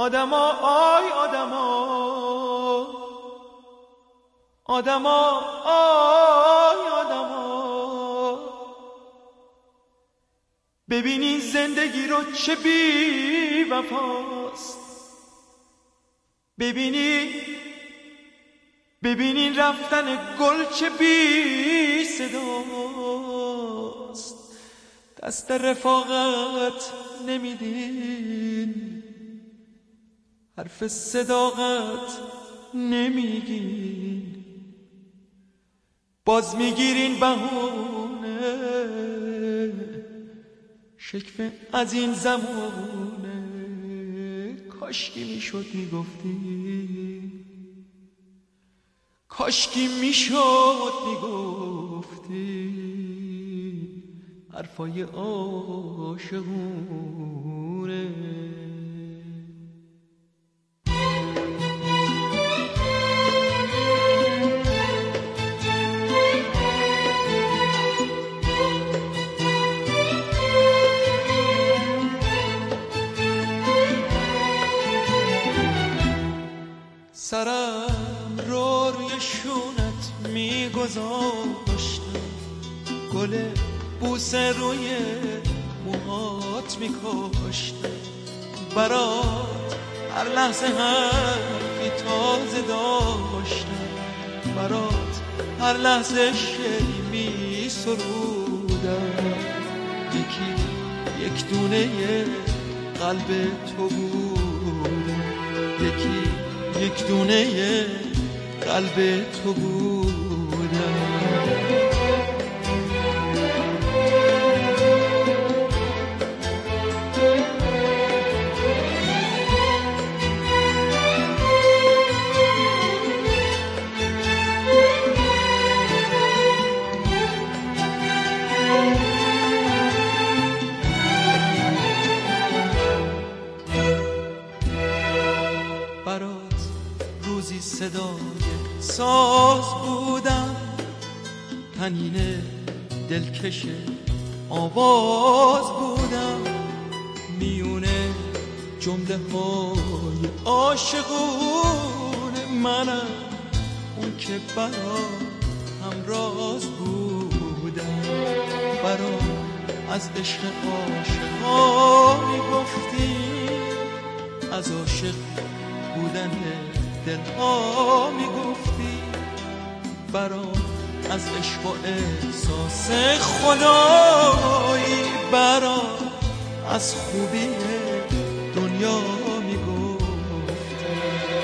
آدما آی آدما، آدما آی آدما، ببینین زندگی رو چه بی وفاست. ببینین رفتن گل چه بی صداست. دست رفاقت نمیدین، حرف صداقت نمیگین، باز میگیرین بهونه، شکوه از این زمونه. کاشکی میشد میگفتی، کاشکی میشد میگفتی حرفای عاشقونه. سرم رو روی شونت میگذاشتم، گل بوسه روی موهات میکاشتم، برات هر لحظه حرفی تازه داشتم، برات هر لحظه شعری میسرودم. یکی یک دونه قلب تو بودم، یکی یک دونه قلب تو بودم. صدای ساز بودم، تنین دلکش آواز بودم، میونه جمله های عاشقون منم، اون که برا همراز بودم. برا از عشق عاشقا میگفتی، از عاشق بودن دلها میگفتی، برام از عشق و احساس خدایی، برام از خوبی دنیا میگفتی.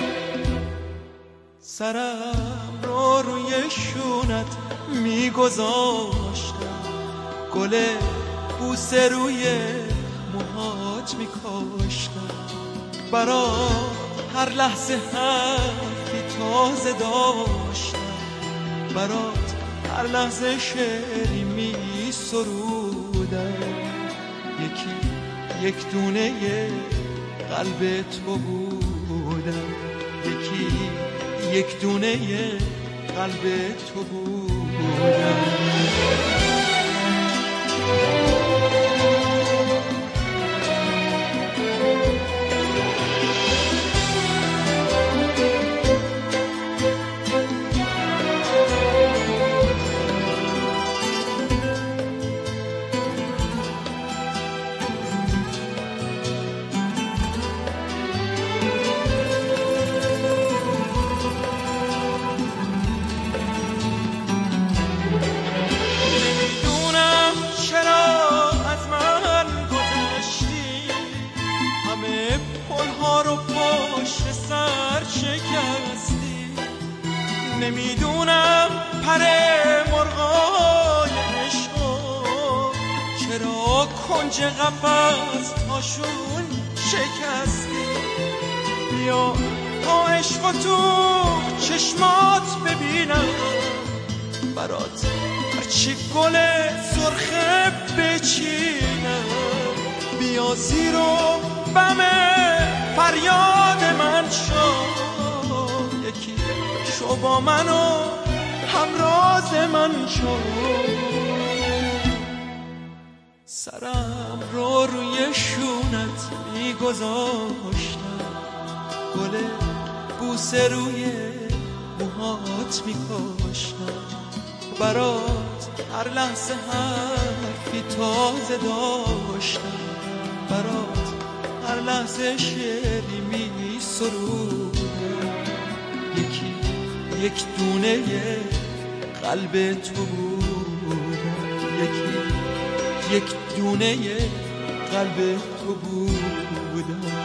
سرم رو روی شونت میگذاشتم، گل بوسه روی موهات میکاشتم، برام هر لحظه حرفی تازه داشتم، برات هر لحظه شعری می سرودم. یکی یک دونه قلب تو بودم، یکی یک دونه قلب تو بودم. نمیدونم پر مرغای عشق چرا کنج قفس هاشون شکستی. بیا تا عشق تو چشمات ببینم، برات هرچی گل سرخه بچینم. بیا زیر و بم فریاد من شو، یکی شو با من و همراز من شو. سرم رو روی شونت میگذاشتم، لاله بوسه روی موهات میکاشتم، برات هر لحظه حرفی تازه داشتم، برات هر لحظه شعری میسرودم. یک دونه قلب تو بودم، یک دونه قلب تو بودم.